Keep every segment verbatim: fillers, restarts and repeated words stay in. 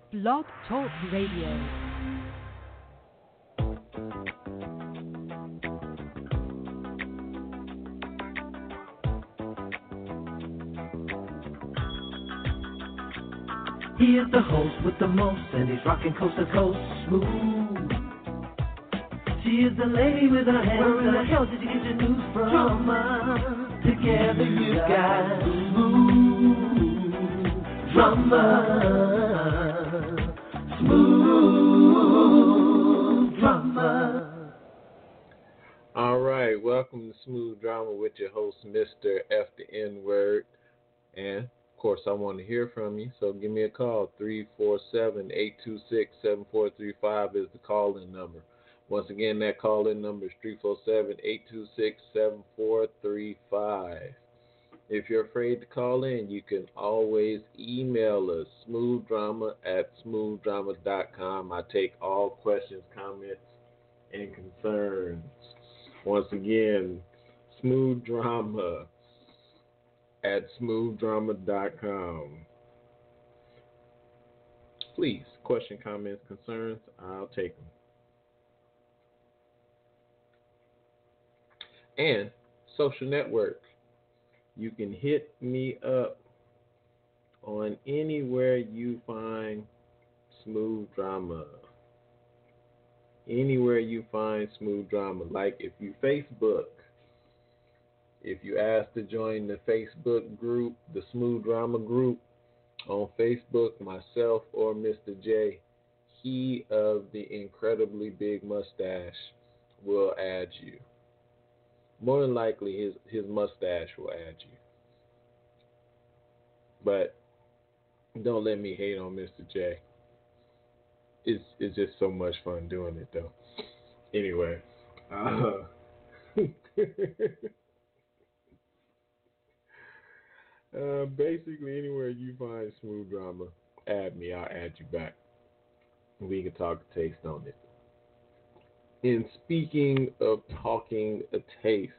Blog Talk Radio. He is the host with the most, and he's rocking coast to coast smooth. She is the lady with her hands. Where in the hell did you get your news from? Drama. Together you got smooth drama. Smooth drama. All right, welcome to Smooth Drama with your host, Mister F the N Word, and of course, I want to hear from you, so give me a call. three four seven, eight two six, seven four three five is the call-in number. Once again, that call-in number is three four seven, eight two six, seven four three five. If you're afraid to call in, you can always email us, smoothdrama at smoothdrama dot com. I take all questions, comments, and concerns. Once again, smoothdrama at smoothdrama dot com. Please, question, comments, concerns, I'll take them. And social network. You can hit me up on anywhere you find Smooth Drama. Anywhere you find Smooth Drama. Like if you Facebook, if you ask to join the Facebook group, the Smooth Drama group on Facebook, myself or Mister J, he of the incredibly big mustache will add you. More than likely, his, his mustache will add you. But don't let me hate on Mister J. It's, it's just so much fun doing it, though. Anyway. Uh, uh, basically, anywhere you find Smooth Drama, add me. I'll add you back. We can talk a taste on it. And speaking of talking a taste,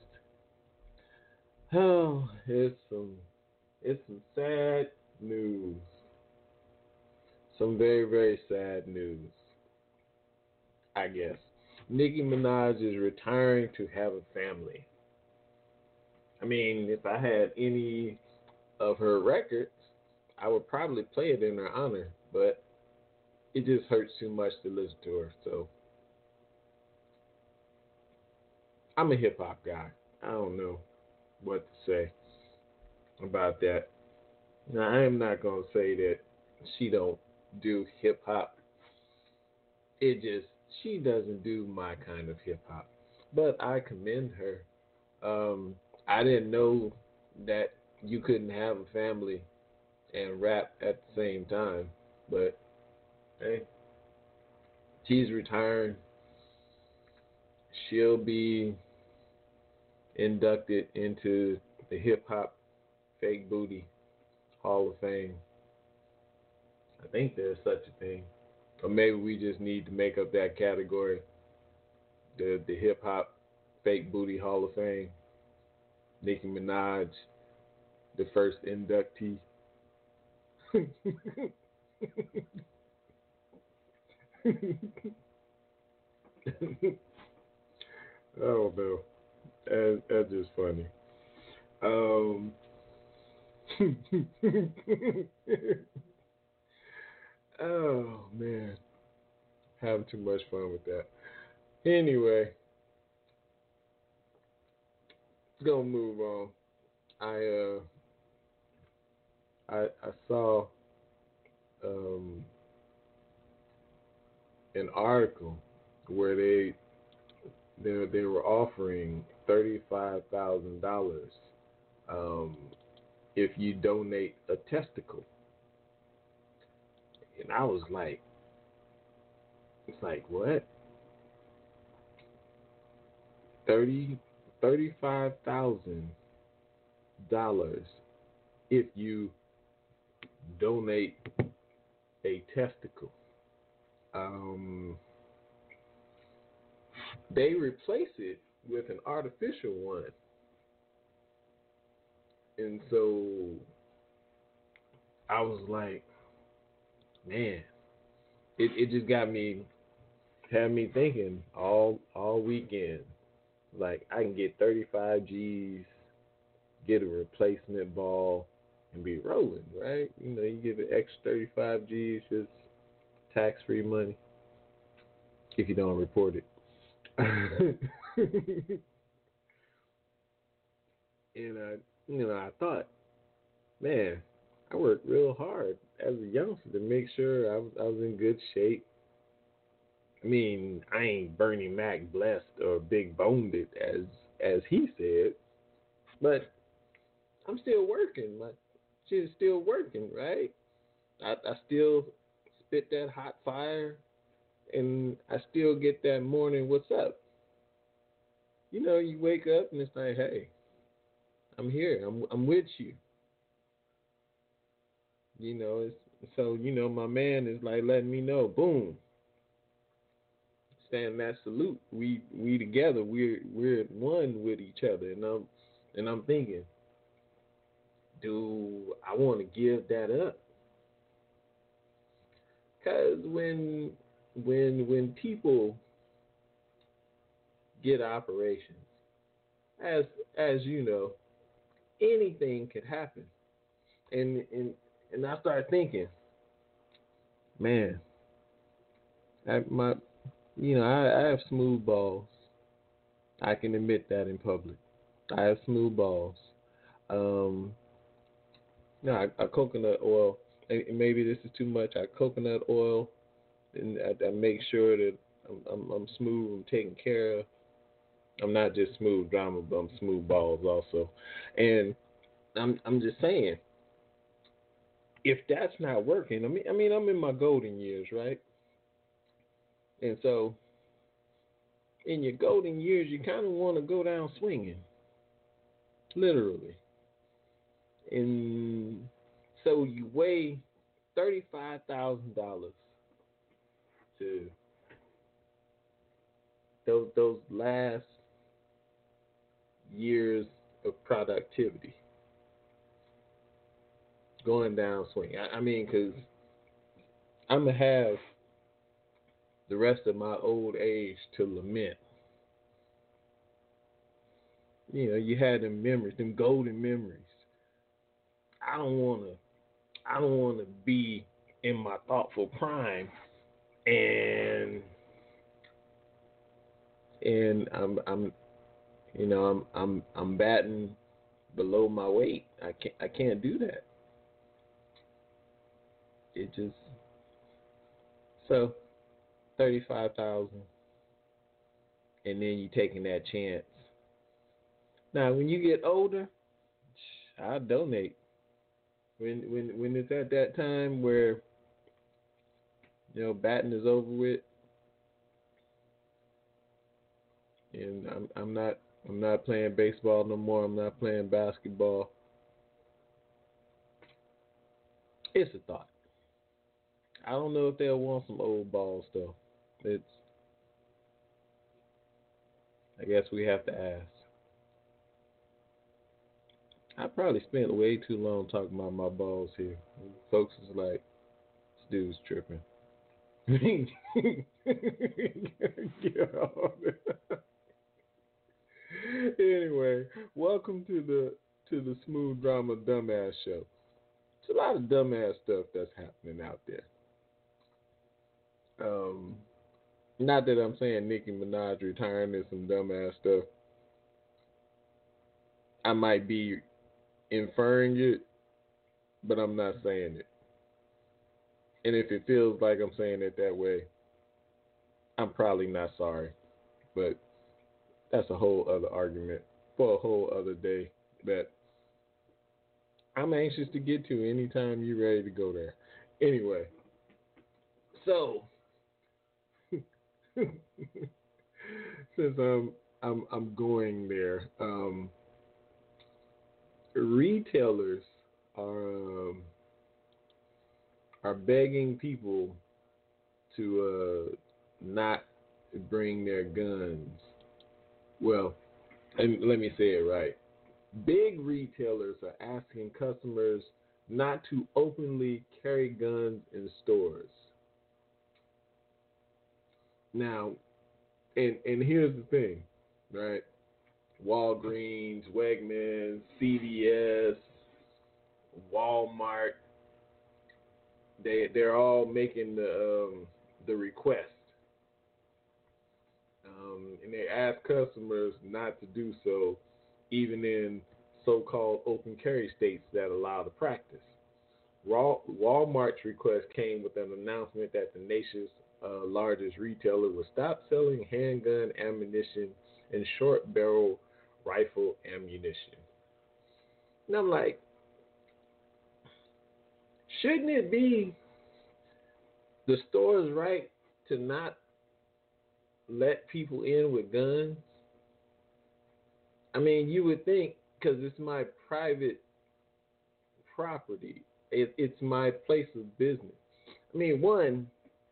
oh, it's some, it's some sad news. Some very, very sad news, I guess. Nicki Minaj is retiring to have a family. I mean, if I had any of her records, I would probably play it in her honor, but it just hurts too much to listen to her, so I'm a hip-hop guy. I don't know what to say about that. Now, I am not going to say that she don't do hip-hop. It just, she doesn't do my kind of hip-hop. But I commend her. Um, I didn't know that you couldn't have a family and rap at the same time. But, hey, she's retiring. She'll be inducted into the Hip Hop Fake Booty Hall of Fame. I think there's such a thing. Or maybe we just need to make up that category. The the Hip Hop Fake Booty Hall of Fame. Nicki Minaj, the first inductee. Oh no. That, that's just funny. Um, oh man, having too much fun with that. Anyway, let's go move on. I uh, I I saw um an article where they they they were offering thirty-five thousand dollars um, if you donate a testicle, and I was like, it's like what? Thirty thirty-five thousand dollars if you donate a testicle. Um, they replace it with an artificial one. And so I was like, man, it, it just got me, had me thinking all all weekend. Like I can get thirty-five G's, get a replacement ball, and be rolling, right? You know, you get an extra thirty-five G's, just tax-free money if you don't report it. and I, you know, I thought, man, I worked real hard as a youngster to make sure I was, I was in good shape. I mean, I ain't Bernie Mac blessed or big boned it as as he said, but I'm still working. My shit's still working, right? I, I still spit that hot fire, and I still get that morning, what's up? You know, you wake up and it's like, hey, I'm here. I'm I'm with you. You know, it's, so you know, my man is like letting me know, boom, stand that salute. We we together. We're we're one with each other, and I'm and I'm thinking, do I want to give that up? Cause when when when people get operations, as as you know, anything could happen, and and and I started thinking, man, I, my you know I, I have smooth balls. I can admit that in public. I have smooth balls. Um, no, I, I coconut oil. And maybe this is too much. I coconut oil, and I, I make sure that I'm, I'm, I'm smooth. I'm taken care of. I'm not just smooth drama, but I'm smooth balls also. And I'm I'm just saying, if that's not working, I mean I mean I'm in my golden years, right? And so in your golden years, you kind of want to go down swinging, literally. And so you weigh thirty-five thousand dollars to those those last years of productivity, going down swing. I, I mean, because I'm gonna have the rest of my old age to lament. You know, you had them memories, them golden memories. I don't wanna, I don't wanna be in my thoughtful prime, and and I'm, I'm, you know, I'm, I'm, I'm batting below my weight. I can't, I can't do that. It just so thirty-five thousand, and then you taking that chance. Now, when you get older, I donate. When when when it's at that time where you know batting is over with, and I'm I'm not I'm not playing baseball no more. I'm not playing basketball. It's a thought. I don't know if they'll want some old balls though. It's I guess we have to ask. I probably spent way too long talking about my balls here. Folks is like, this dude's tripping. Get off. Anyway, welcome to the to the Smooth Drama Dumbass Show. It's a lot of dumbass stuff that's happening out there. Um, not that I'm saying Nicki Minaj retiring is some dumbass stuff. I might be inferring it, but I'm not saying it. And if it feels like I'm saying it that way, I'm probably not sorry. But that's a whole other argument for a whole other day that I'm anxious to get to anytime you're ready to go there. Anyway, so since I'm I'm I'm going there, um, retailers are um, are begging people to uh, not bring their guns. Well, and let me say it right. Big retailers are asking customers not to openly carry guns in stores. Now, and and here's the thing, right? Walgreens, Wegmans, C V S, Walmart, they they're all making the um, the request, um, and they ask customers not to do so, even in so-called open carry states that allow the practice. Walmart's request came with an announcement that the nation's uh, largest retailer will stop selling handgun ammunition and short barrel rifle ammunition. And I'm like, shouldn't it be the store's right to not let people in with guns? I mean, you would think, because it's my private property, it, it's my place of business. I mean, one,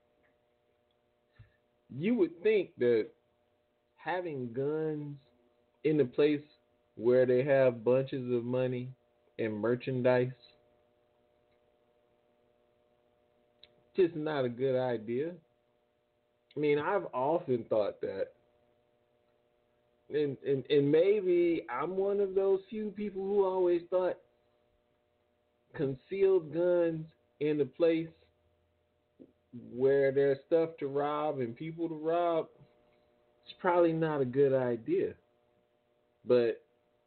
you would think that having guns in a place where they have bunches of money and merchandise, just not a good idea. I mean, I've often thought that. And, and and maybe I'm one of those few people who always thought concealed guns in a place where there's stuff to rob and people to rob, it's probably not a good idea. But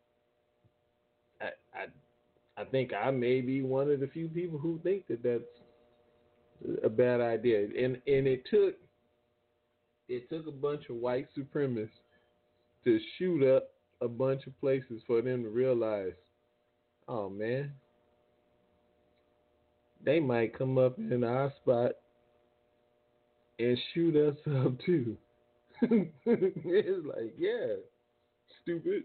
I I I think I may be one of the few people who think that that's a bad idea. And and it took it took a bunch of white supremacists to shoot up a bunch of places for them to realize, oh man, they might come up in our spot and shoot us up too. It's like, yeah, stupid.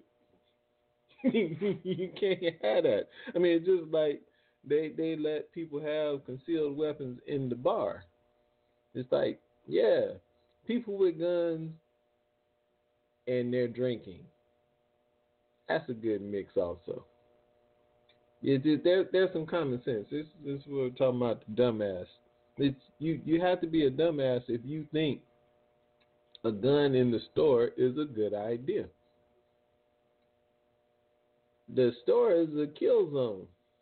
You can't have that. I mean, it's just like they they let people have concealed weapons in the bar. It's like, yeah, people with guns and they're drinking. That's a good mix, also. It, it, there, there's some common sense. This, this is what we're talking about. The dumbass. It's you. You have to be a dumbass if you think a gun in the store is a good idea. The store is a kill zone.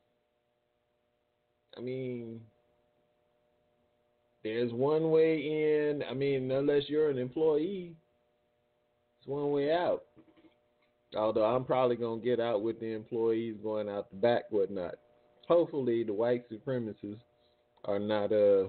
I mean, there's one way in. I mean, unless you're an employee, it's one way out. Although I'm probably going to get out with the employees going out the back, whatnot. Hopefully the white supremacists are not uh,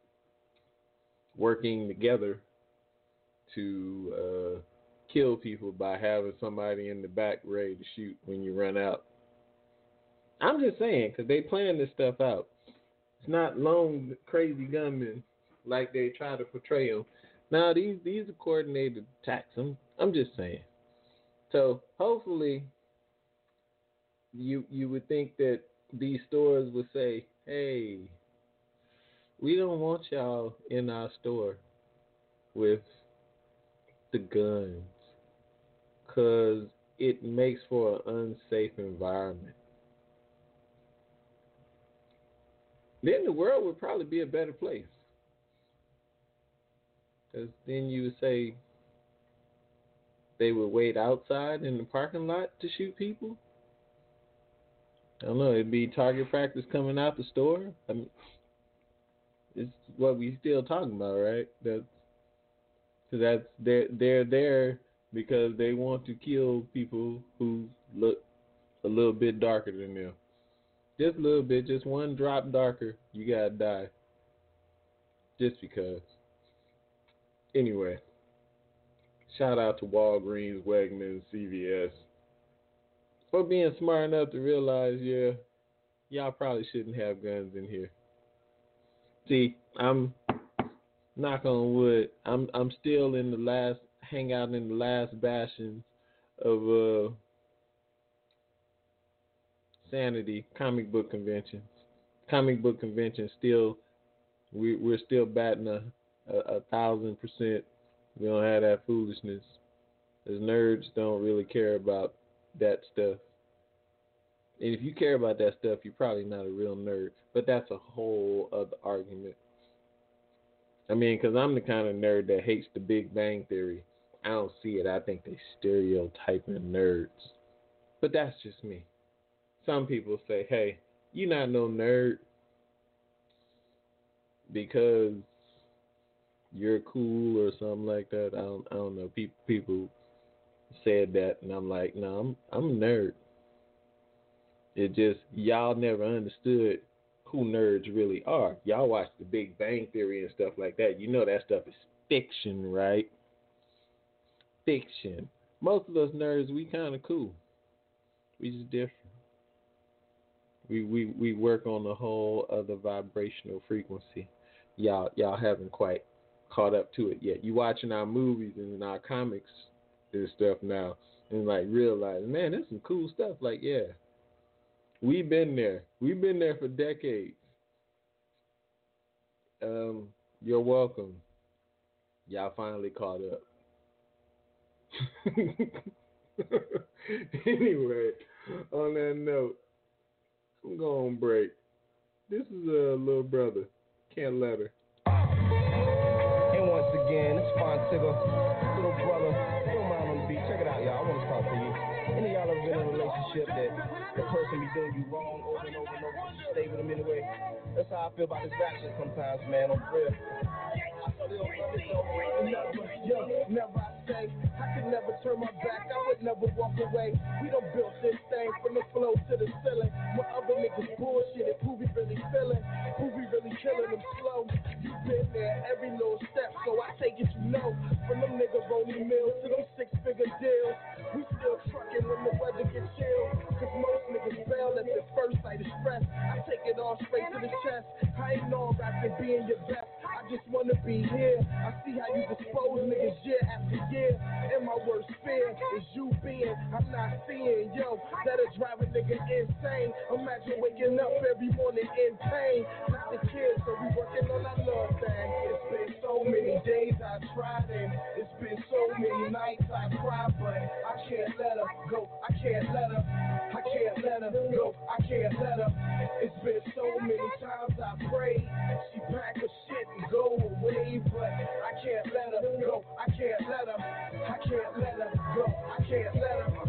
working together to uh, kill people by having somebody in the back ready to shoot when you run out. I'm just saying, because they plan this stuff out. It's not lone, crazy gunmen like they try to portray them. Now, these, these are coordinated attacks. I'm, I'm just saying. So hopefully you you would think that these stores would say, hey, we don't want y'all in our store with the guns because it makes for an unsafe environment. Then the world would probably be a better place. Because then you would say they would wait outside in the parking lot to shoot people. I don't know. It'd be target practice coming out the store. I mean, it's what we still talking about, right? That's cause that's they're they're there because they want to kill people who look a little bit darker than them. Just a little bit, just one drop darker, you gotta die. Just because. Anyway. Shout out to Walgreens, Wegmans, C V S for being smart enough to realize, yeah, y'all probably shouldn't have guns in here. See, I'm knock on wood. I'm I'm still in the last hang out in the last bastions of uh, sanity comic book conventions. Comic book conventions still we we're still batting a, a, a thousand percent. We don't have that foolishness. As nerds don't really care about that stuff. And if you care about that stuff, you're probably not a real nerd. But that's a whole other argument. I mean, because I'm the kind of nerd that hates the Big Bang Theory. I don't see it. I think they stereotyping nerds. But that's just me. Some people say, hey, you're not no nerd because you're cool or something like that. I don't, I don't know. People, people said that, and I'm like, no, I'm, I'm a nerd. It just, y'all never understood who nerds really are. Y'all watch the Big Bang Theory and stuff like that. You know that stuff is fiction, right? Fiction. Most of us nerds, we kind of cool. We just different. We, we we work on a whole other vibrational frequency. Y'all y'all haven't quite caught up to it yet. You watching our movies and our comics and stuff now, and like realize, man, there's some cool stuff. Like, yeah, we've been there. We've been there for decades. Um, you're welcome. Y'all finally caught up. Anyway, on that note, I'm going to break. This is a uh, little brother. Can't let her. And once again, it's Fine Tigger, little brother. Don't mind on the beat. Check it out, y'all. I want to talk to you. Any of y'all ever been in a relationship that the person be doing you wrong over and over and over, but you stay with them anyway? That's how I feel about this rap shit sometimes, man. I'm real. I still love it though. Never, yo, never I say. I could never turn my back. I would never walk away. We done built this thing from the floor to the ceiling. When other niggas bullshit, who we really feeling? Who we really killing them slow? You been there every little step, so I take it you know. From them niggas rolling mills to them six-figure deals, we still trucking when the weather gets chill. Cause most niggas fail at the first sight of stress. I take it all straight to the chest. I ain't all rapping being your best. I just wanna be here. I see how you dispose niggas year after year. And my worst fear is you being, I'm not seeing, yo, that'll drive a nigga insane. Imagine waking up every morning in pain. Not the kids, so we working on our love thing. It's been so many days I tried and it's been so many nights I cried, but I can't let her go. I can't let her. I can't let her go. I can't let her. It's been so many times I prayed. She pack her shit and go away, but I can't let her go. I can't let her. I can't let her go. I can't let her.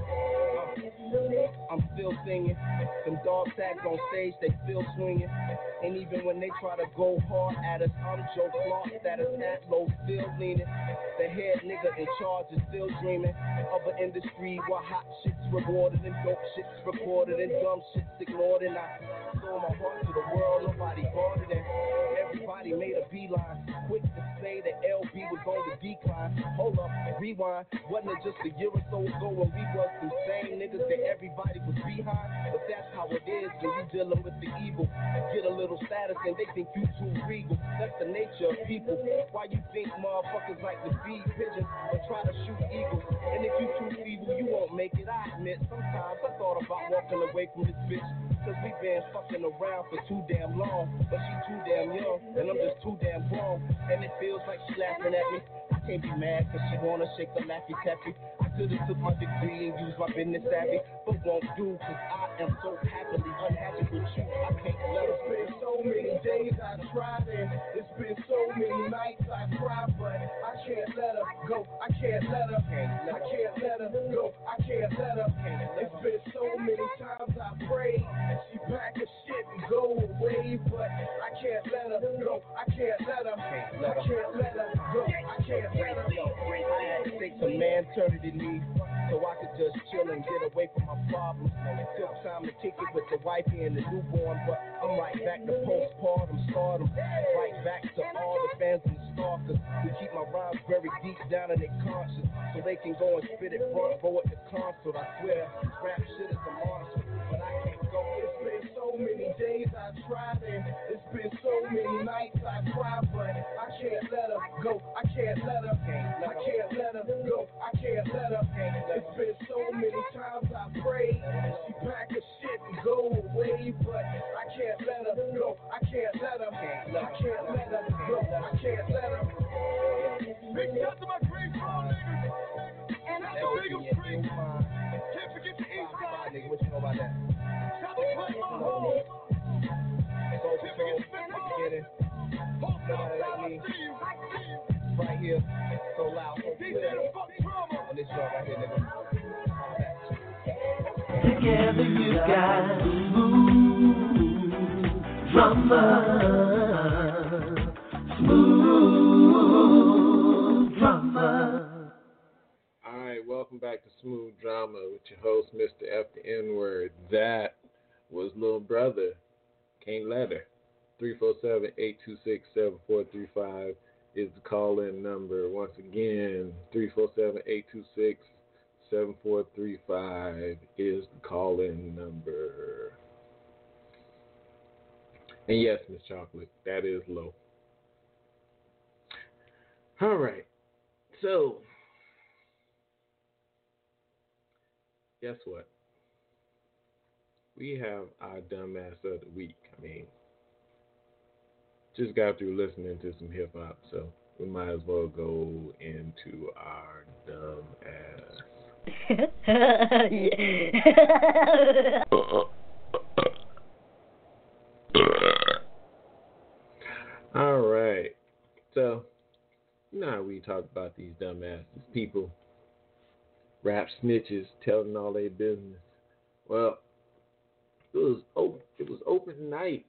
I'm still singing. Them dog tags on stage, they still swinging. And even when they try to go hard at us, I'm Joe Clark, status at low, still leaning. The head nigga in charge is still dreaming of an industry where hot shit's rewarded and dope shit's recorded and dumb shit's ignored. And I sold my heart to the world, nobody bought it, and everybody made a beeline. Quick to say that L B was on the decline. Hold up, rewind. Wasn't it just a year or so ago when we was the same niggas that everybody was behind? But that's how it is when you dealing with the evil. Get a little status and they think you too regal. That's the nature of people. Why you think motherfuckers like to feed pigeons or try to shoot eagles? And if you too feeble, you won't make it. I admit, sometimes I thought about walking away from this bitch. Cause we been fucking around for too damn long. But she too damn young, and I'm just too damn grown. And it feels like she laughing at me. I can't be mad cause she wanna shake the Laffy Taffy. I could've took my degree and used my business savvy, but won't do cause I am so happily unhappy with you. I can't let her. It's been so many days I tried and it's been so many nights I cried, but I can't let her go. I can't let her. I can't let her go. I can't let her. It's been so many times I prayed. She pack her shit and go away, but I can't let her go. I can't let her. I can't let her go. I can't let her go. I had to take some man eternity leave so I could just chill and get away from my problems. Took time to kick it with the wifey and the newborn, but I'm right back to postpartum stardom. Right back to all the fans and the stalkers who keep my rhymes very deep down in their conscience so they can go and spit it front row at the concert. I swear, rap shit is a monster, but I can't go. It's been so many days I tried and it's been so many nights I cried, but I can't let her go. I can't let her. I can't let her go. I can't let her. It's been so many times I prayed. She pack her shit and go away, but I can't let her go. I can't let her. I can't let her go. I can't let her. Big shout to my great phone niggas. And I'm the biggest street. Can't forget the east side. Nigga, what you know about that? Shout to Clay, my home. So, so, get it. Somebody like me, right here, so loud, so clear. And this joint right here, nigga. Together you got smooth drama, smooth drama. All right, welcome back to Smooth Drama with your host, Mister F the N-Word. That was Little Brother, Can't Let Her. three four seven, eight two six, seven four three five is the call-in number. Once again, three four seven, eight two six, seven four three five is the call-in number. And yes, Miss Chocolate, that is low. All right, so guess what? We have our dumbass of the week. I mean, just got through listening to some hip hop, so we might as well go into our dumb ass. All right. So, you know how we talk about these dumbasses, people, rap snitches, telling all their business. Well, it was open, it was open night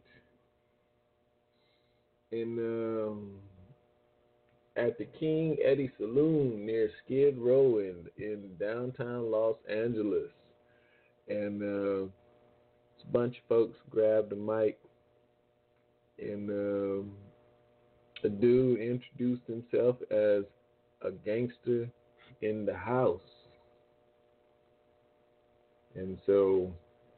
in um, at the King Eddie Saloon near Skid Row in in downtown Los Angeles, and uh, a bunch of folks grabbed the mic, and um, a dude introduced himself as a gangster in the house, and so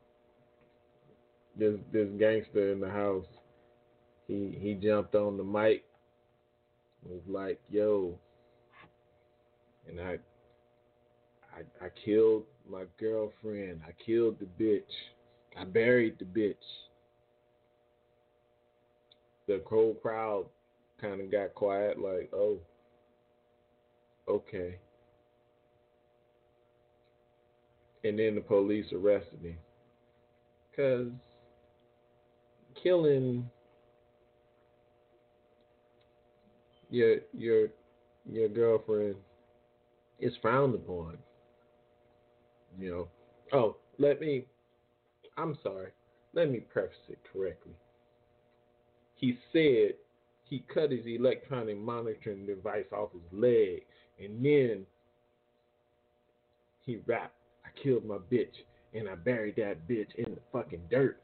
this this gangster in the house, he he jumped on the mic, was like, "Yo," and I I I killed my girlfriend. I killed the bitch. I buried the bitch. The whole crowd kind of got quiet, like, "Oh, okay." And then the police arrested him, cause killing your your your girlfriend is frowned upon. You know. Oh, let me. I'm sorry. Let me preface it correctly. He said he cut his electronic monitoring device off his leg, and then he rapped, "I killed my bitch, and I buried that bitch in the fucking dirt."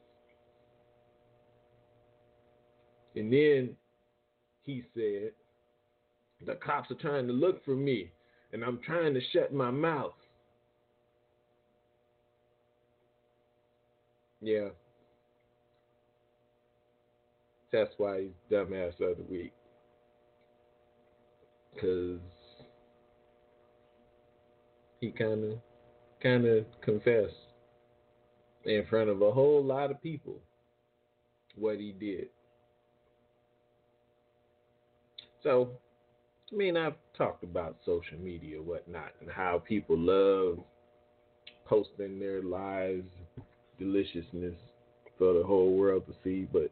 And then he said, "The cops are trying to look for me, and I'm trying to shut my mouth." Yeah. That's why he's dumbass of the week. Because he kind of kind of confessed in front of a whole lot of people what he did. So, I mean, I've talked about social media, whatnot, and how people love posting their lives, deliciousness for the whole world to see, but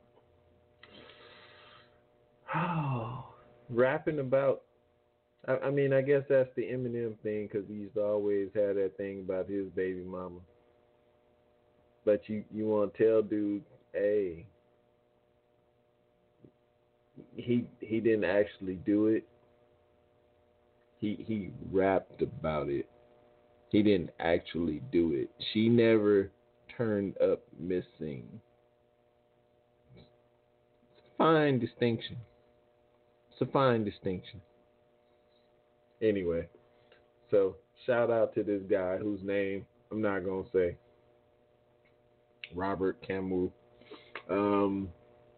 oh, rapping about, I, I mean, I guess that's the Eminem thing, because he used to always have that thing about his baby mama. But you, you want to tell dude, hey, he he didn't actually do it. He he rapped about it. He didn't actually do it. She never turned up missing. It's a fine distinction. It's a fine distinction. Anyway, so shout out to this guy whose name I'm not going to say. Robert Camus. Um,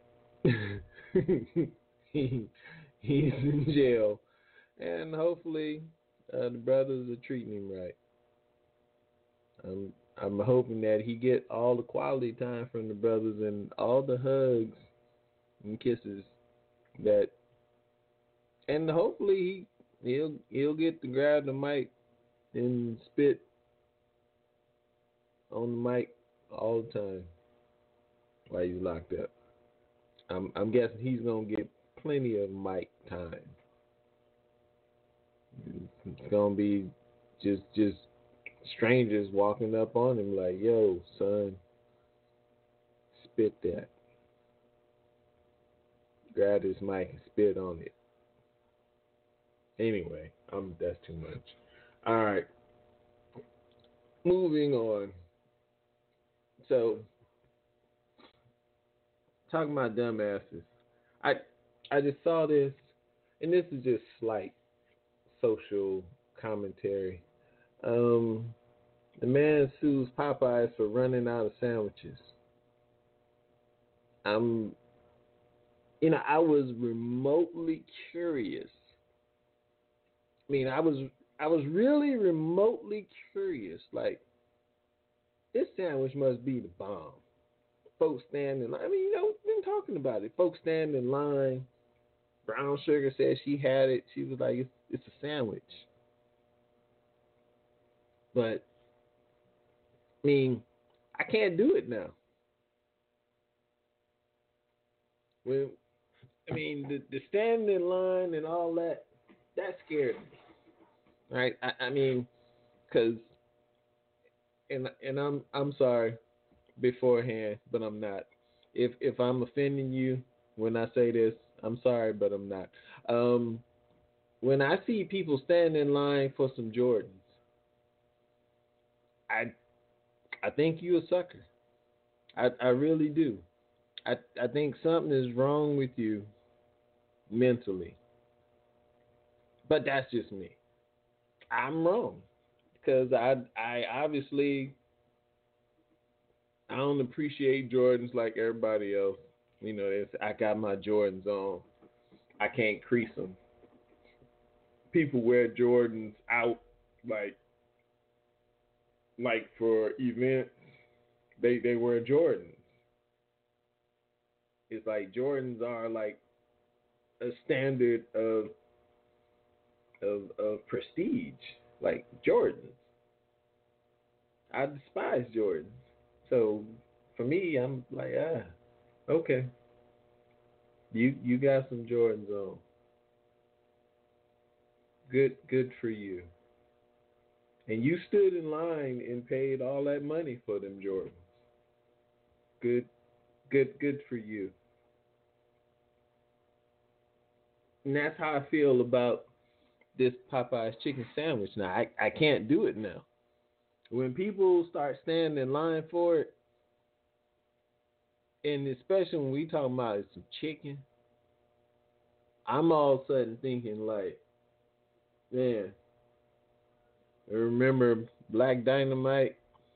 he, he's in jail, and hopefully uh, the brothers are treating him right. I'm I'm hoping that he get all the quality time from the brothers and all the hugs and kisses that, and hopefully he he'll he'll get to grab the mic and spit on the mic all the time while he's locked up. I'm I'm guessing he's gonna get plenty of mic time. It's gonna be just just strangers walking up on him like, "Yo, son, spit that." Grab his mic and spit on it. Anyway, um, that's too much. All right, moving on. So, talking about dumbasses, I I just saw this, and this is just slight social commentary. Um, the man sues Popeyes for running out of sandwiches. I'm, you know, I was remotely curious. I mean, I was I was really remotely curious. Like, this sandwich must be the bomb. Folks stand in line. I mean, you know, we've been talking about it. Folks stand in line. Brown Sugar said she had it. She was like, it's, it's a sandwich. But, I mean, I can't do it now. When, I mean, the, the standing in line and all that, that scared me. Right? I, I mean, because, and and I'm I'm sorry beforehand, but I'm not. If if I'm offending you when I say this, I'm sorry, but I'm not. Um, when I see people stand in line for some Jordans, I I think you a sucker. I I really do. I I think something is wrong with you mentally. But that's just me. I'm wrong because I I obviously I don't appreciate Jordans like everybody else. You know, it's, I got my Jordans on. I can't crease them. People wear Jordans out like like for events. They they wear Jordans. It's like Jordans are like a standard of of of prestige. Like Jordans. I despise Jordans. So for me, I'm like, ah, okay. You you got some Jordans on. Good good for you. And you stood in line and paid all that money for them Jordans. Good good good for you. And that's how I feel about this Popeye's chicken sandwich now. I, I can't do it now. When people start standing in line for it, and especially when we talking about some chicken, I'm all of a sudden thinking like, man, I remember Black Dynamite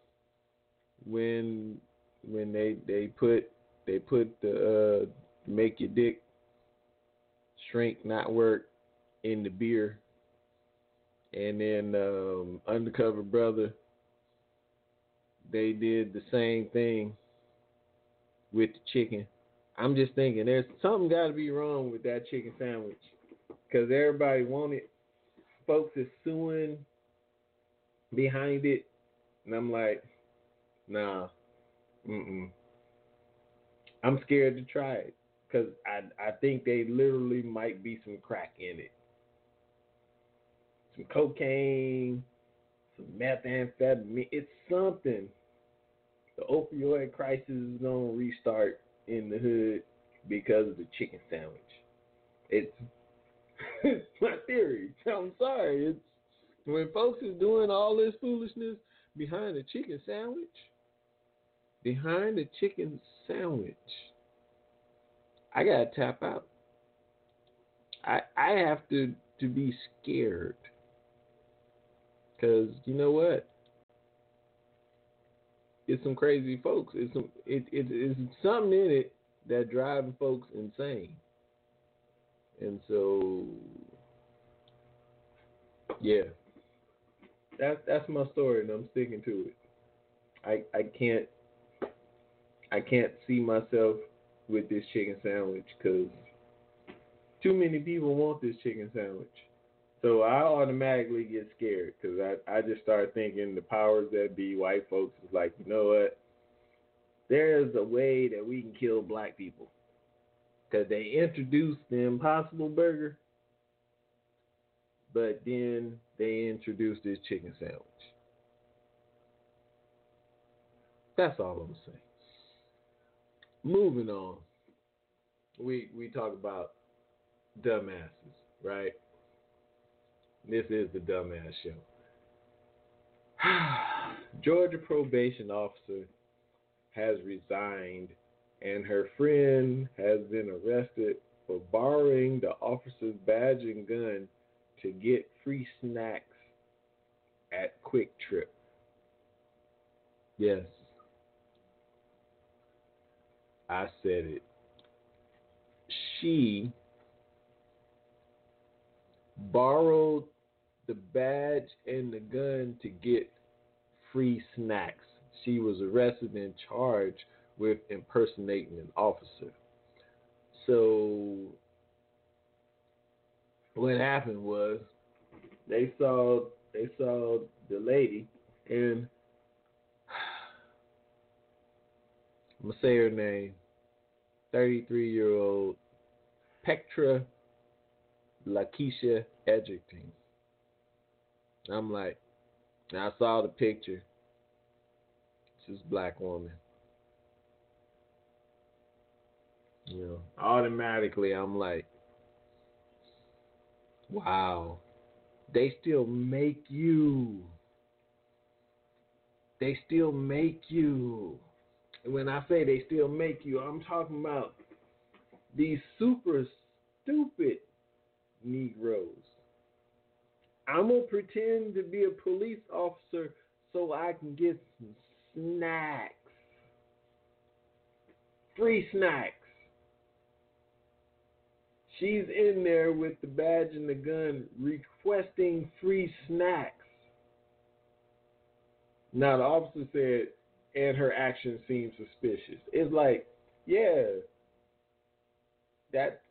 when when they they put they put the uh, make your dick shrink not work in the beer, and then um, Undercover Brother, they did the same thing with the chicken. I'm just thinking there's something got to be wrong with that chicken sandwich because everybody want it. Folks is suing behind it, and I'm like, nah, mm-mm. I'm scared to try it because I I think they literally might be some crack in it, some cocaine, some methamphetamine. It's something. The opioid crisis is gonna restart in the hood because of the chicken sandwich. It's, it's my theory. I'm sorry. It's when folks is doing all this foolishness behind a chicken sandwich, behind a chicken sandwich, I gotta tap out. I I have to to be scared because you know what? It's some crazy folks. It's some it, it it's something in it that driving folks insane. And so yeah, that's that's my story, and I'm sticking to it. I I can't I can't see myself with this chicken sandwich because too many people want this chicken sandwich. So I automatically get scared because I, I just start thinking the powers that be, white folks, is like, you know what? There's a way that we can kill black people. because they introduced the Impossible Burger, but then they introduced this chicken sandwich. That's all I'm saying. Moving on. We we talk about dumbasses, right? This is the dumbass show. Georgia probation officer has resigned, and her friend has been arrested for borrowing the officer's badge and gun to get free snacks at Quick Trip. Yes, I said it. She borrowed the badge and the gun to get free snacks. She was arrested and charged with impersonating an officer. So what happened was they saw they saw the lady, and I'm gonna say her name, thirty-three-year-old Petra Lakeisha Edgerton. I'm like, I saw the picture. She's a black woman. You know, automatically I'm like, wow, they still make you. They still make you. And when I say they still make you, I'm talking about these super stupid Negroes. I'm going to pretend to be a police officer so I can get some snacks. Free snacks. She's in there with the badge and the gun requesting free snacks. Now, the officer said, and her actions seem suspicious. It's like, yeah, that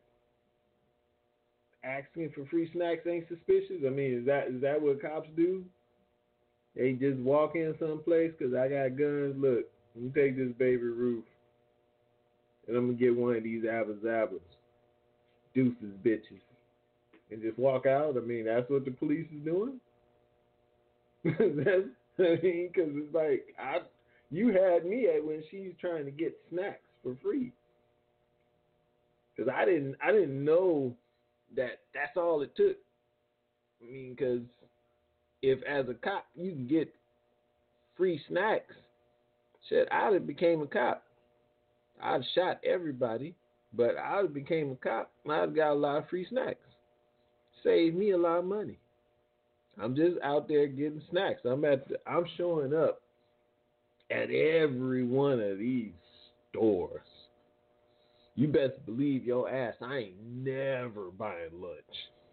asking for free snacks ain't suspicious. I mean, is that is that what cops do? They just walk in someplace because I got guns. Look, let me take this Baby Ruth, and I'm gonna get one of these Abba Zabbas, deuces, bitches, and just walk out. I mean, that's what the police is doing. That's, I mean, because it's like I, you had me at when she's trying to get snacks for free. Because I didn't, I didn't know that that's all it took. I mean, because if as a cop you can get free snacks, shit, I'd have became a cop. I'd have shot everybody, but I'd have became a cop. I'd have got a lot of free snacks. Saved me a lot of money. I'm just out there getting snacks. I'm at, the, I'm showing up at every one of these stores. You best believe your ass, I ain't never buying lunch.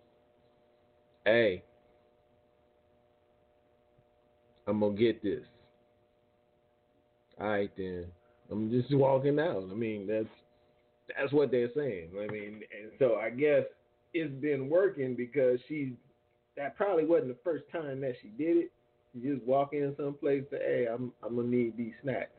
Hey, I'm going to get this. All right, then. I'm just walking out. I mean, that's that's what they're saying. I mean, and so I guess it's been working because she, that probably wasn't the first time that she did it. You just walk in someplace and say, hey, I'm, I'm going to need these snacks.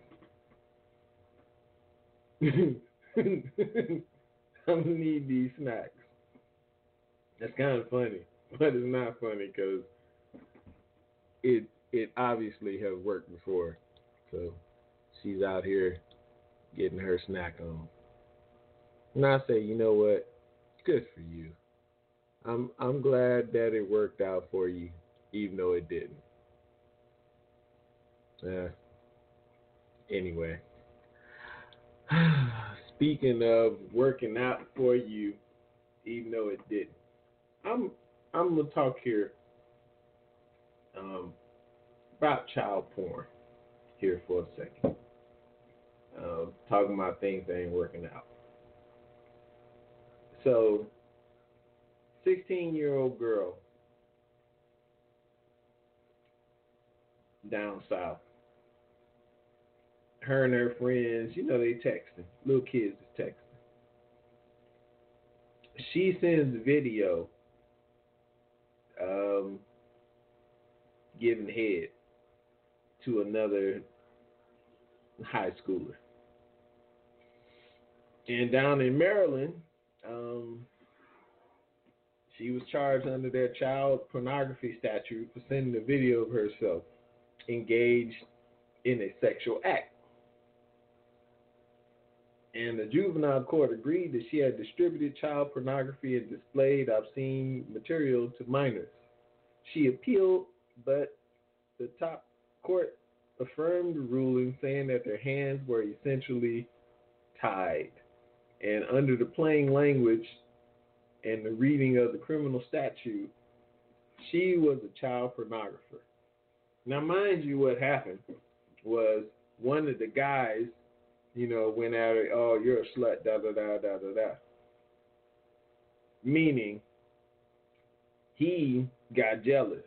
I'm gonna need these snacks. That's kind of funny, but it's not funny because it it obviously has worked before. So she's out here getting her snack on. And I say, you know what? Good for you. I'm I'm glad that it worked out for you, even though it didn't. Uh, anyway. Speaking of working out for you, even though it didn't, I'm I'm gonna talk here um, about child porn here for a second. Uh, talking about things that ain't working out. So, sixteen-year-old girl down south. Her and her friends, you know, they texting. Little kids is texting. She sends a video um, giving head to another high schooler. And down in Maryland, um, she was charged under their child pornography statute for sending a video of herself engaged in a sexual act. And the juvenile court agreed that she had distributed child pornography and displayed obscene material to minors. She appealed, but the top court affirmed the ruling, saying that their hands were essentially tied. And under the plain language and the reading of the criminal statute, she was a child pornographer. Now, mind you, what happened was one of the guys, you know, went at her, oh, you're a slut, da da da da da da. Meaning, he got jealous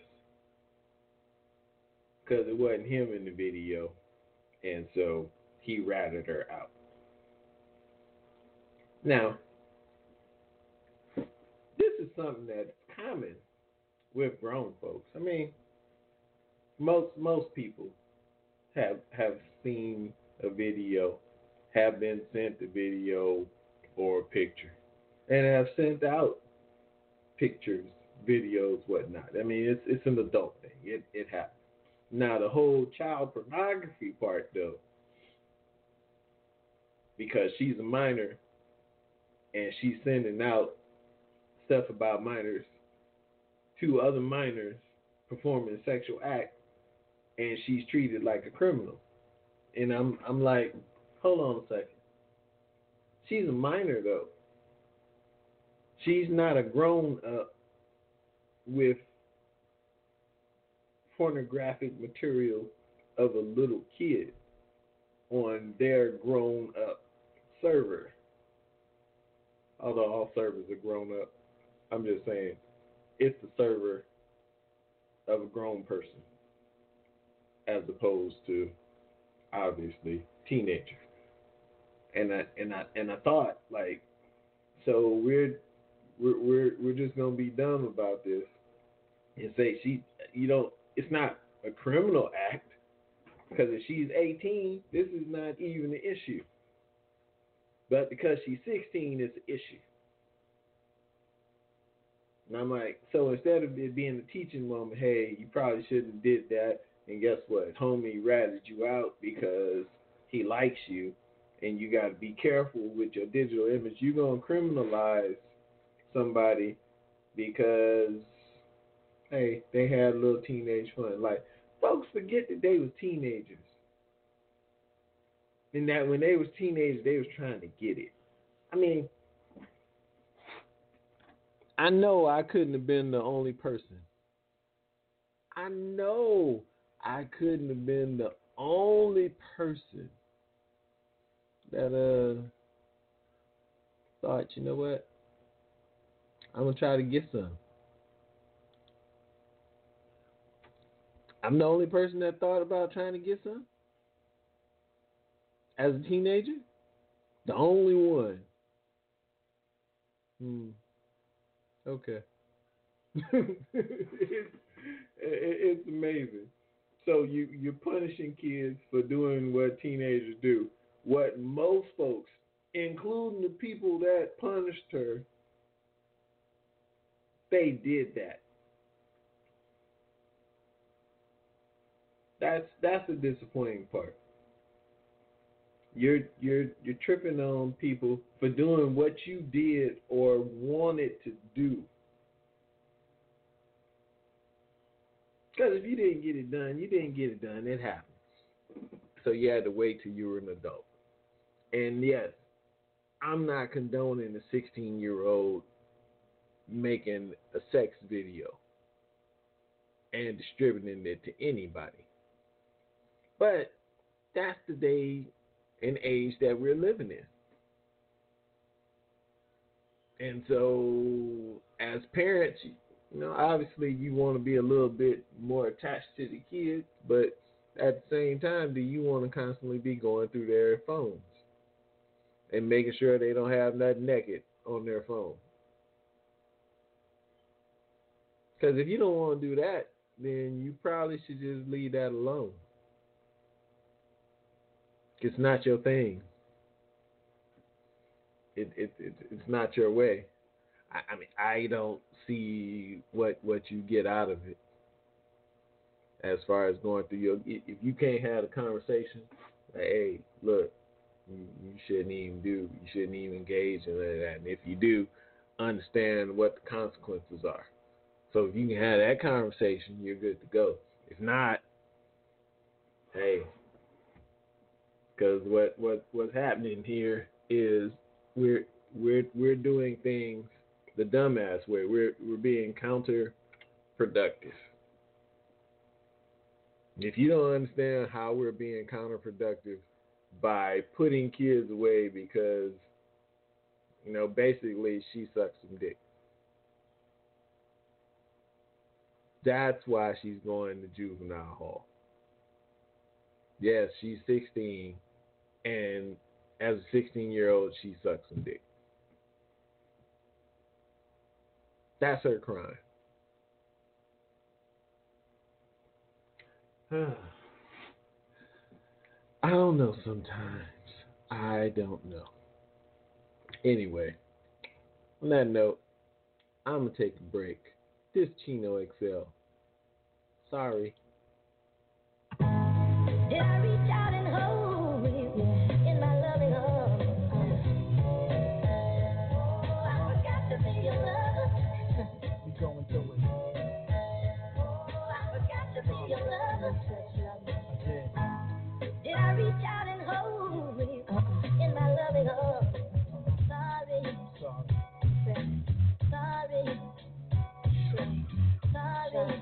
because it wasn't him in the video, and so he ratted her out. Now, this is something that's common with grown folks. I mean, most most people have have seen a video, have been sent a video or a picture, and have sent out pictures, videos, whatnot. I mean, it's it's an adult thing. It it happens. Now, the whole child pornography part, though, because she's a minor and she's sending out stuff about minors to other minors performing a sexual act, and she's treated like a criminal. And I'm I'm like, hold on a second. She's a minor, though. She's not a grown up with pornographic material of a little kid on their grown up server. Although all servers are grown up, I'm just saying it's the server of a grown person as opposed to obviously teenager. And I and I and I thought, like, so we're we're we're, we're just gonna be dumb about this and say she, you know, it's not a criminal act, because if she's eighteen, this is not even an issue. But because she's sixteen, it's an issue. And I'm like, so instead of it being a teaching moment, hey, you probably shouldn't have did that, and guess what? Homie ratted you out because he likes you, and you got to be careful with your digital image. You're going to criminalize somebody because, hey, they had a little teenage fun. Like, folks forget that they was teenagers. And that when they was teenagers, they was trying to get it. I mean, I know I couldn't have been the only person. I know I couldn't have been the only person that uh thought, you know what? I'm gonna try to get some. I'm the only person that thought about trying to get some as a teenager. The only one. Hmm. Okay. it's, it's amazing. So you, you're punishing kids for doing what teenagers do. What most folks, including the people that punished her, they did that. That's that's the disappointing part. You're you're you're tripping on people for doing what you did or wanted to do. Because if you didn't get it done, you didn't get it done. It happens. So you had to wait till you were an adult. And yes, I'm not condoning a sixteen-year-old making a sex video and distributing it to anybody. But that's the day and age that we're living in. And so as parents, you know, obviously you want to be a little bit more attached to the kids, but at the same time, do you want to constantly be going through their phones and making sure they don't have nothing naked on their phone? Because if you don't want to do that, then you probably should just leave that alone. It's not your thing. it, it, it it's not your way. I, I mean, I don't see what what you get out of it as far as going through your. If you can't have a conversation, like, hey, look, you, you shouldn't even do, you shouldn't even engage in that. And if you do, understand what the consequences are. So if you can have that conversation, you're good to go. If not, hey, because what what what's happening here is we're we're we're doing things the dumbass way. We're we're being counterproductive. If you don't understand how we're being counterproductive by putting kids away because, you know, basically she sucks some dick. That's why she's going to juvenile hall. Yes, she's sixteen, and as a sixteen-year-old, she sucks some dick. That's her crime. I don't know sometimes. I don't know. Anyway, on that note, I'm going to take a break. This Chino X L. Sorry. Did I reach out and hold you in my loving arms? Oh, I forgot to be your lover. We going through it. Oh, I forgot to be your lover. Yeah. Did I reach out and hold you in my loving arms? Sorry. Sorry. Sorry. Sorry.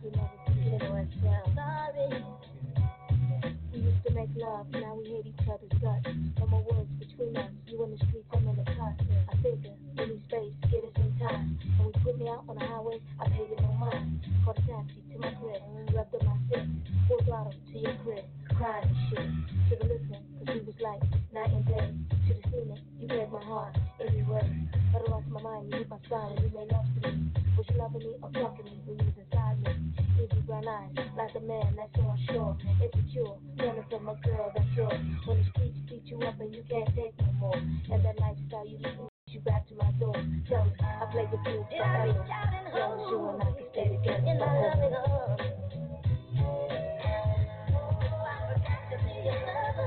Sorry. We used to make love, now we hate each other's guts. No more words between us, you in the streets, I'm in the cut. I figure, give me space, give it some time. When we put me out on the highway, I pay you no mind. Caught a taxi to my crib, rubbed up my six, full throttle to your crib, crying and shit. Should've listened, cause we was like night and day. Should've seen it, you break my heart, every word. But I lost my mind, you hit my spine, and you made love to me. Was you loving me or fucking me when you was inside me? Easy brown eyes, like a man that's on shore. Insecure, running from a girl that's yours. When the streets beat you up and you can't take no more. And that lifestyle you leave you back to my door. Tell me, I play the fool Did I reach out and long as you hold and I can stay together. in my loving arms? Oh, I forgot to be your lover.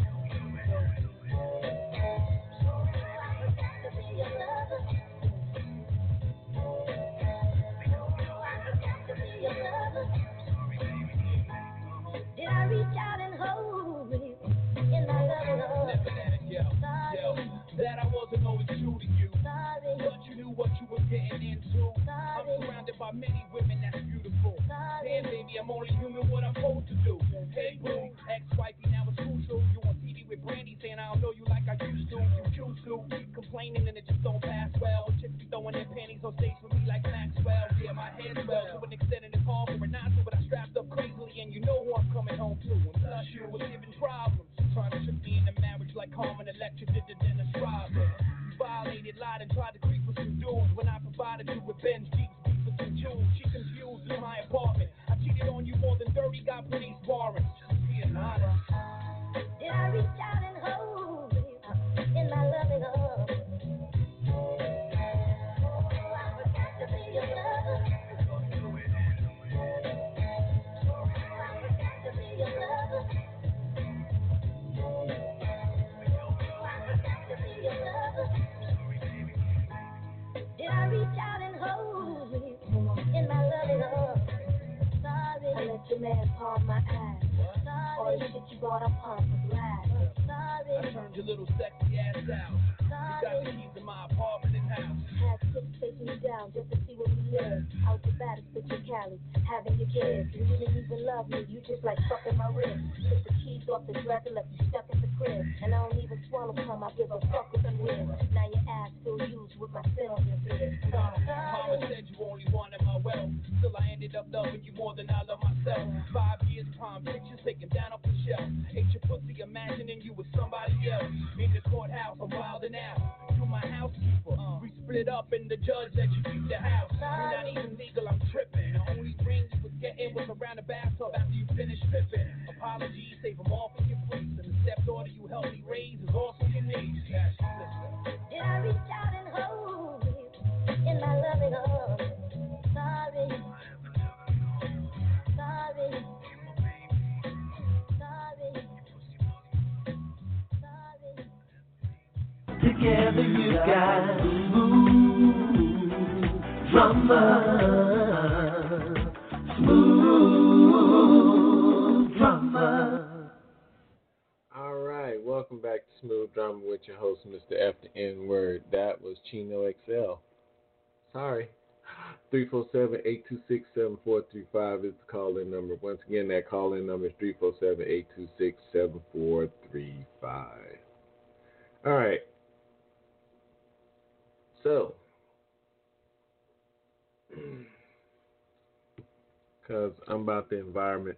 Oh, I forgot to be your lover. Oh, I forgot to be your lover. Did I reach out and hold you in my loving arms? Yo, yo, that I wasn't always true to you. Sorry. But you knew what you were getting into. I'm Sorry. surrounded by many women that's beautiful. Sorry. Damn, baby, I'm only human, what I'm supposed to do. Hey, boo, ex-wifey, now it's crucial. You on T V with Brandy saying I don't know you like I used to. You choose to keep complaining and it just don't pass well. Chicks be throwing their panties on stage with me like Maxwell. Yeah, my head's well to an extent in the call for a nonsense, but I strapped up crazily and you know who I'm coming home to. And plus you was giving problems. Trying to trick me into marriage like Carmen Electra did to Dennis Rodman. You violated, lied, and tried to creep with some dudes when I provided you with Benz, Jeeps, beef with some jewels. She confused in my apartment. I cheated on you more than thirty, got police warrants. Just being honest. Did I reach out and hold you in my loving arms? Oh, I forgot to be your lover. Oh, I forgot to be your lover. Oh, I forgot to be your lover. Did I reach out and hold you in my loving arms? Sorry. I let your man palm my ass. All Sorry. the shit you bought, I'm palm for glass. Sorry. I turned your little sexy ass out. You got the keys to my apartment and house. Had six facing you down just to see where we live. Out the baddest bitch in Cali, having your kids. You didn't even love me, you just like fucking my ribs. Took the keys off the dresser, left you stuck in the crib. And I don't even swallow cum, I give a fuck if you win. Now your ass still used with my spit on your bed. Mama said you only wanted my wealth. Still I ended up loving you more than I love myself. Five years prime pictures taken down off the shelf. Ate your pussy imagining you with somebody else. In the courthouse, I'm wildin' out. You my housekeeper. We split up and the judge let you keep the house. You're not even legal, I'm tripping. The only ring you was getting was around the bathtub after you finished tripping. Apologies, save them all for your freaks. And the stepdaughter you helped me raise is also your niece. Yes, listen. Did I reach out and hold you in my loving arms? Sorry. Sorry. Sorry. Sorry. Together you got smooth drama. Smooth drama. All right, welcome back to Smooth Drama with your host, Mister F the N Word. That was Chino X L. Sorry. three four seven, eight two six, seven four three five is the call-in number. Once again, that call-in number is three four seven, eight two six, seven four three five. All right. So, because I'm about the environment,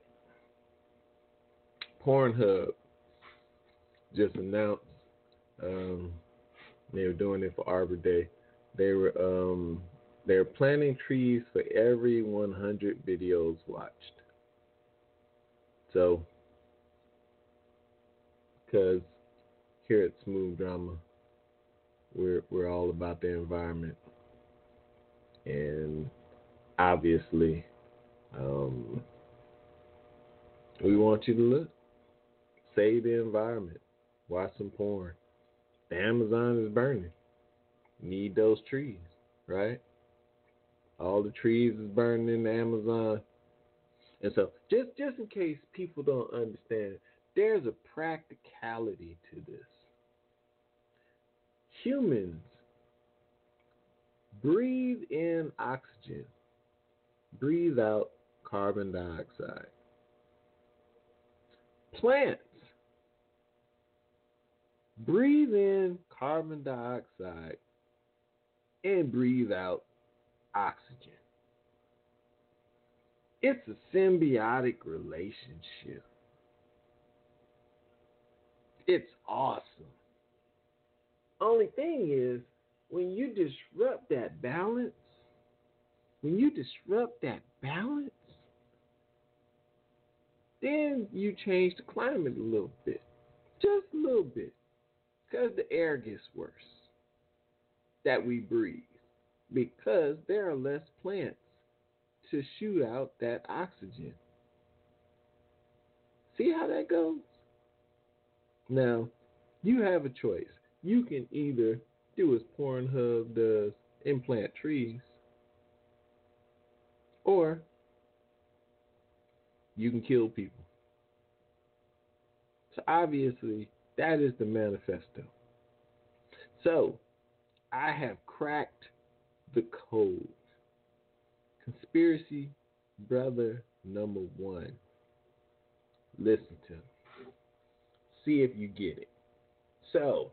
Pornhub just announced um, they were doing it for Arbor Day. They were um, they're planting trees for every one hundred videos watched. So, because here at Smooth Drama, we're we're all about the environment, and obviously, um, we want you to look, save the environment. Watch some porn. The Amazon is burning. Need those trees, right? All the trees is burning in the Amazon. And so, just, just in case people don't understand, there's a practicality to this. Humans breathe in oxygen, breathe out carbon dioxide. Plants breathe in carbon dioxide and breathe out oxygen. It's a symbiotic relationship. It's awesome. Only thing is, when you disrupt that balance, when you disrupt that balance, then you change the climate a little bit. Just a little bit. Because the air gets worse that we breathe. Because there are less plants to shoot out that oxygen. See how that goes? Now, you have a choice. You can either do as Pornhub does and plant trees, or you can kill people. So obviously, that is the manifesto. So, I have cracked the code. Conspiracy brother number one. Listen to me. See if you get it. So,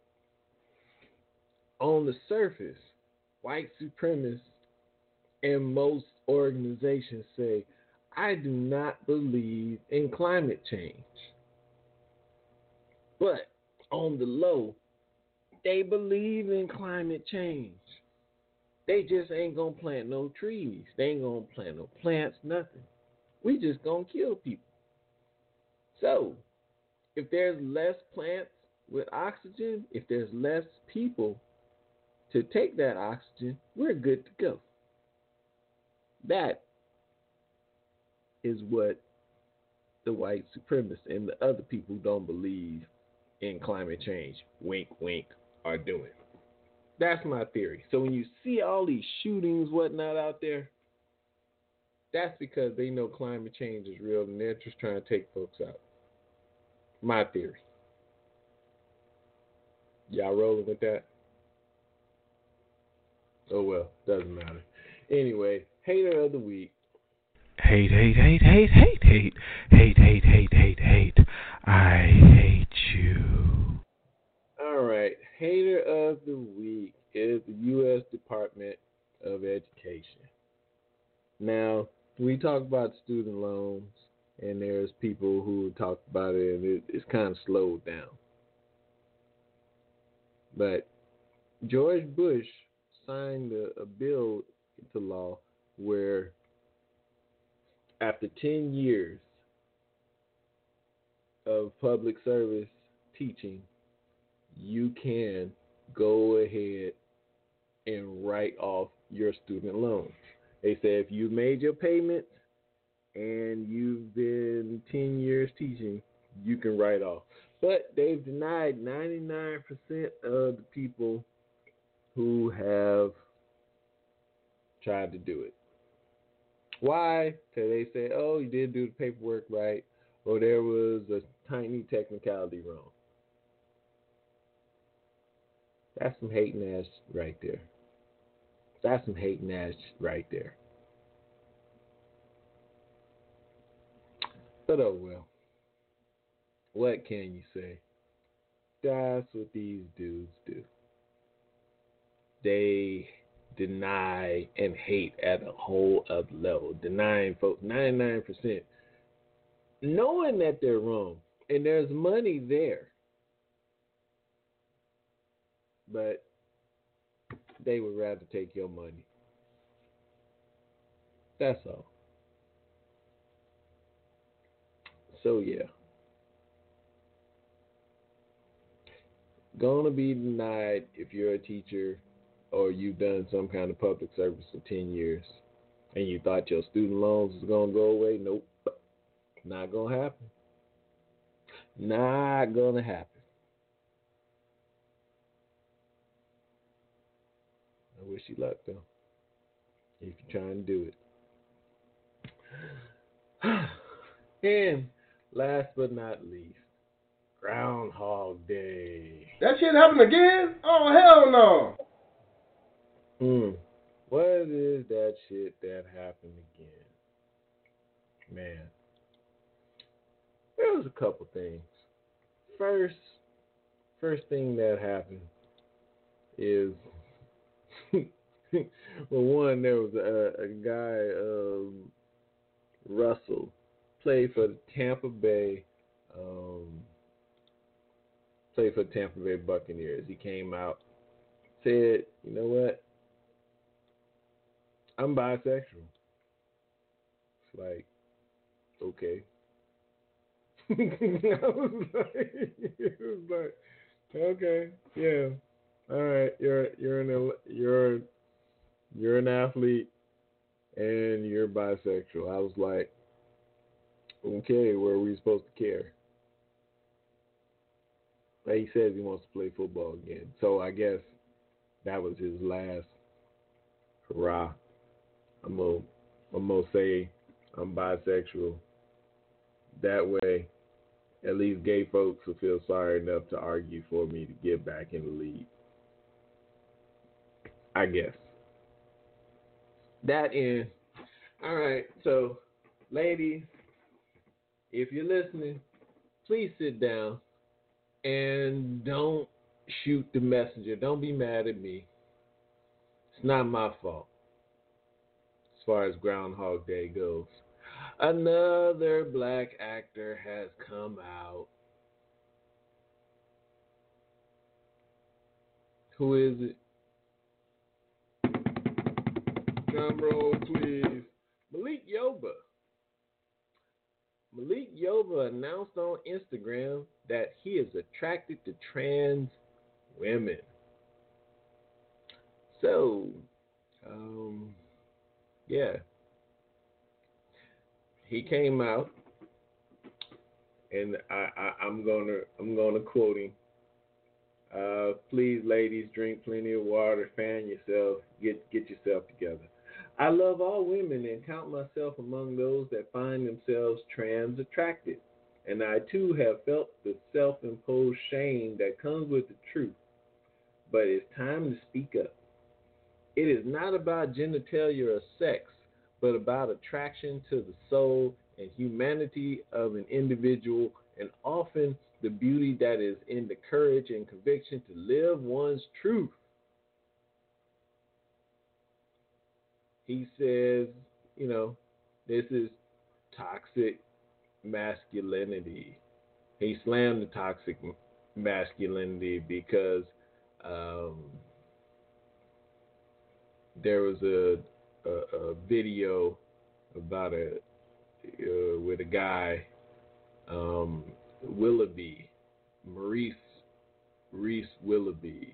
on the surface, white supremacists and most organizations say, I do not believe in climate change. But on the low, they believe in climate change. They just ain't gonna plant no trees. They ain't gonna plant no plants, nothing. We just gonna kill people. So, if there's less plants with oxygen, if there's less people to take that oxygen, we're good to go. That is what the white supremacists and the other people who don't believe in climate change, wink, wink, are doing. That's my theory. So when you see all these shootings, whatnot out there, that's because they know climate change is real and they're just trying to take folks out. My theory. Y'all rolling with that? Oh well, doesn't matter. Anyway, hater of the week. Hate, hate, hate, hate, hate, hate, hate, hate, hate, hate, hate. I hate you. All right, hater of the week is the U S Department of Education. Now, we talk about student loans, and there's people who talk about it, and it, it's kind of slowed down. But George Bush signed a, a bill into law where after ten years of public service teaching, you can go ahead and write off your student loans. They say if you made your payments and you've been ten years teaching, you can write off. But they've denied ninety-nine percent of the people who have tried to do it. Why? Because they say, oh, you didn't do the paperwork right, or there was a tiny technicality wrong. That's some hating ass right there. That's some hating ass right there. But oh well. What can you say? That's what these dudes do. They deny and hate at a whole other level. Denying folks ninety-nine percent. Knowing that they're wrong. And there's money there. But they would rather take your money. That's all. So yeah. Gonna be denied if you're a teacher or you've done some kind of public service for ten years and you thought your student loans was gonna go away. Nope. Not gonna happen. Not gonna happen. I wish you luck though, if you're trying to do it. And last but not least, Groundhog Day. That shit happened again? Oh, hell no. Hmm. What is that shit that happened again? Man. There was a couple things. First, first thing that happened is, well, one, there was a, a guy, um, Russell, played for the Tampa Bay, um, played for the Tampa Bay Buccaneers. He came out, said, you know what? I'm bisexual. It's like, okay. I was like, it was like, okay, yeah, all right. You're you're an you're you're an athlete and you're bisexual. I was like, okay, where are we supposed to care? But he says he wants to play football again, so I guess that was his last hurrah. I'm gonna I'm gonna say I'm bisexual. That way, at least gay folks will feel sorry enough to argue for me to get back in the league. I guess. That end. All right, so ladies, if you're listening, please sit down and don't shoot the messenger. Don't be mad at me. It's not my fault as far as Groundhog Day goes. Another black actor has come out. Who is it? Drum roll, please. Malik Yoba. Malik Yoba announced on Instagram that he is attracted to trans women. So, um, yeah. He came out, and I, I, I'm gonna I'm gonna quote him. Uh, Please, ladies, drink plenty of water, fan yourself, get get yourself together. I love all women and count myself among those that find themselves trans attracted, and I too have felt the self-imposed shame that comes with the truth. But it's time to speak up. It is not about genitalia or sex, but about attraction to the soul and humanity of an individual, and often the beauty that is in the courage and conviction to live one's truth. He says, you know, this is toxic masculinity. He slammed the toxic masculinity because um, there was a a, a video about a uh, with a guy, um, Willoughby, Maurice Reese Willoughby.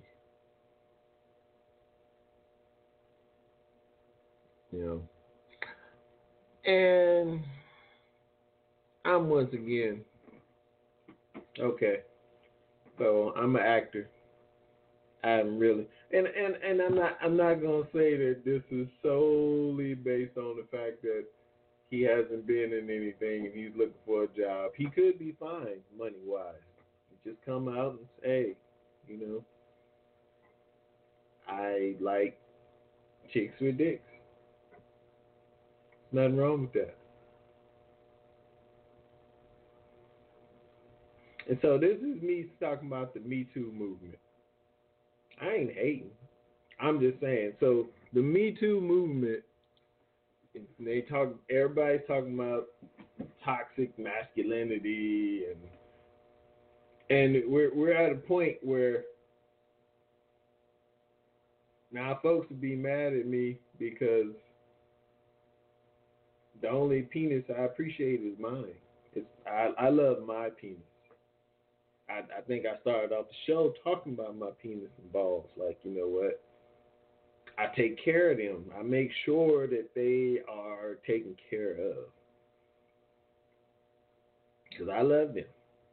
You know, and I'm once again okay. So I'm an actor. I'm really, and, and, and I'm not I'm not gonna say that this is solely based on the fact that he hasn't been in anything and he's looking for a job. He could be fine money wise. Just come out and say, you know, I like chicks with dicks. Nothing wrong with that. And so this is me talking about the Me Too movement. I ain't hating. I'm just saying. So the Me Too movement, they talk. Everybody's talking about toxic masculinity, and and we're we're at a point where now folks would be mad at me because the only penis I appreciate is mine. It's I I love my penis. I, I think I started off the show talking about my penis and balls. Like, you know what? I take care of them. I make sure that they are taken care of. Because I love them.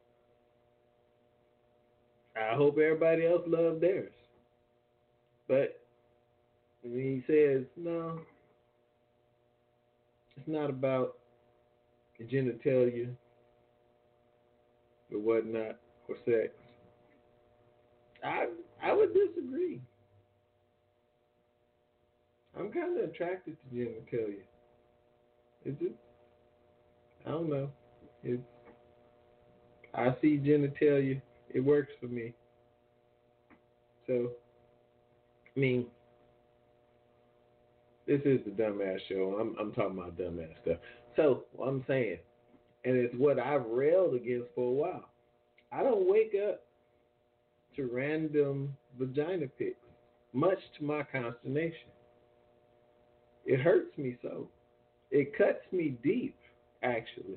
I hope everybody else loves theirs. But when he says, no, it's not about genitalia or whatnot, or sex, I I would disagree. I'm kind of attracted to genitalia. Is it? I don't know. It's, I see genitalia. It works for me. So, I mean, this is the dumbass show. I'm I'm talking about dumbass stuff. So, what I'm saying, and it's what I've railed against for a while. I don't wake up to random vagina pics, much to my consternation. It hurts me so. It cuts me deep, actually.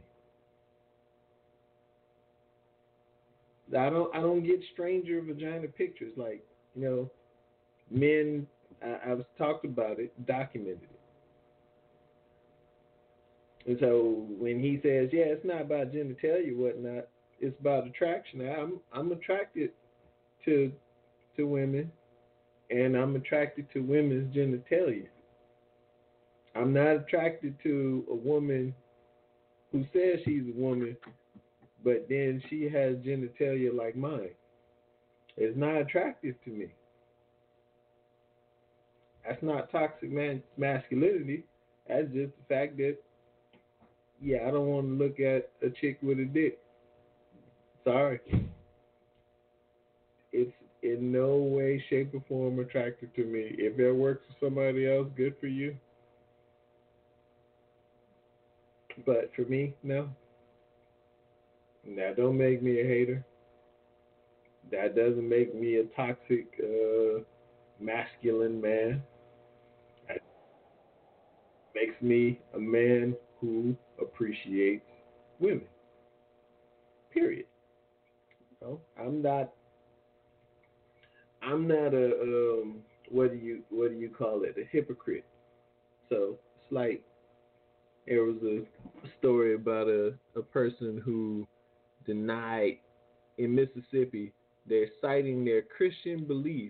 I don't I don't get stranger vagina pictures like, you know, men, I, I've talked about it, documented it. And so when he says, yeah, it's not about genitalia or whatnot, it's about attraction. I'm I'm attracted to to women, and I'm attracted to women's genitalia. I'm not attracted to a woman who says she's a woman, but then she has genitalia like mine. It's not attractive to me. That's not toxic man- masculinity. That's just the fact that, yeah, I don't want to look at a chick with a dick. Sorry. It's in no way, shape, or form attractive to me. If it works for somebody else, good for you. But for me, no. That don't make me a hater. That doesn't make me a toxic, uh, masculine man. That makes me a man who appreciates women. Period. So I'm not. I'm not a um, what do you what do you call it? A hypocrite. So it's like there was a story about a, a person who denied in Mississippi. They're citing their Christian beliefs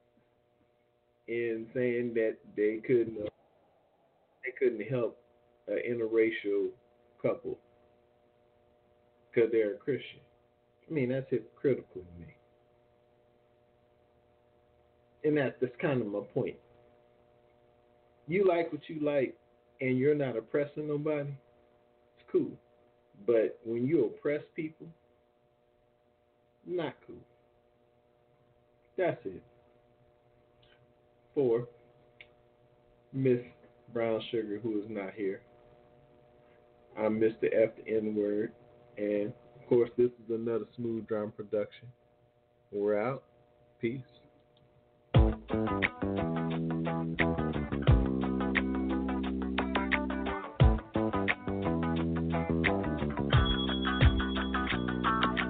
in saying that they couldn't uh, they couldn't help an interracial couple because they're a Christian. I mean, that's hypocritical to me. And that, that's kind of my point. You like what you like, and you're not oppressing nobody, it's cool. But when you oppress people, not cool. That's it. For Miss Brown Sugar, who is not here, I'm Mister F the N word, and of course, this is another Smooth Drum production. We're out. Peace.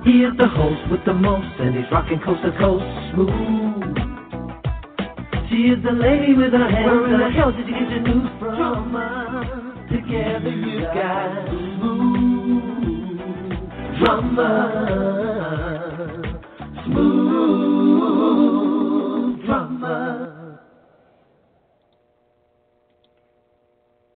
He is the host with the most, and he's rocking coast to coast smooth. She is the lady with her hands. Where in the hell did you get your news from? Drama. Together you got smooth drama.